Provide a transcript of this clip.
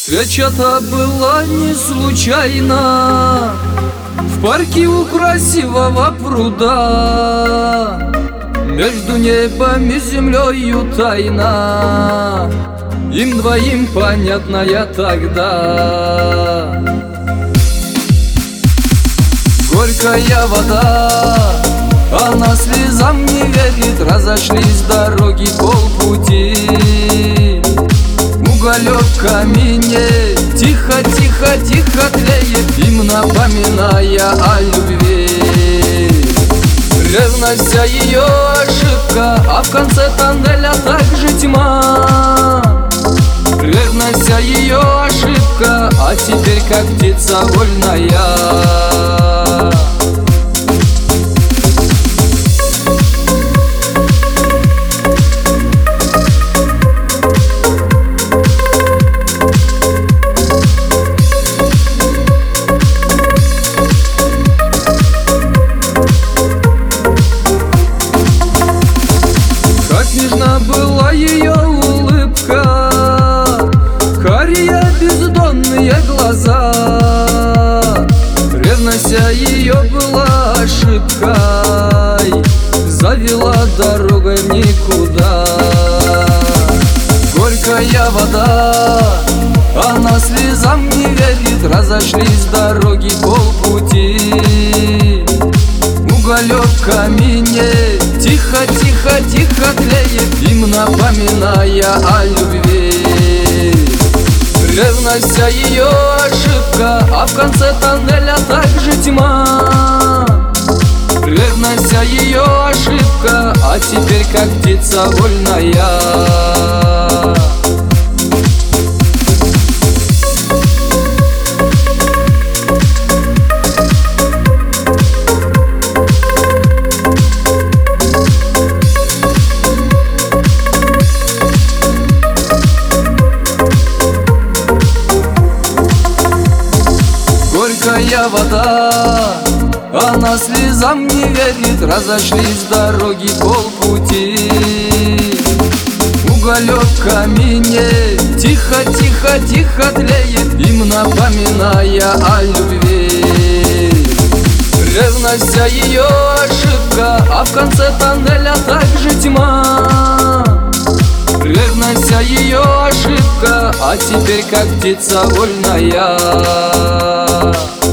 Встреча-то была не случайно в парке у красивого пруда. Между небом и землею тайна, им двоим понятная тогда. Горькая вода, она слезам не верит, разошлись дороги полпути. Уголек в камине тихо-тихо тлеет, им напоминая о любви. Ревность ее ошибка, а в конце тоннеля также тьма. Ревность ее ошибка, а теперь как птица вольная. Нежна была ее улыбка, карие бездонные глаза. Ревность ее была ошибкой, завела дорогой в никуда. Горькая вода, она слезам не верит, разошлись дороги полпути. Уголек в камине тихо-тихо тлеет, им напоминая о любви. Ревность ее ошибка, а в конце тоннеля также тьма. Ревность ее ошибка, а теперь как птица вольная. Горькая вода, она слезам не верит, разошлись дороги полпути. Уголек в камине тихо-тихо тлеет, им напоминая о любви. Ревность ее ошибка, а в конце тоннеля также тьма. Ревность ее ошибка, а теперь как птица вольная.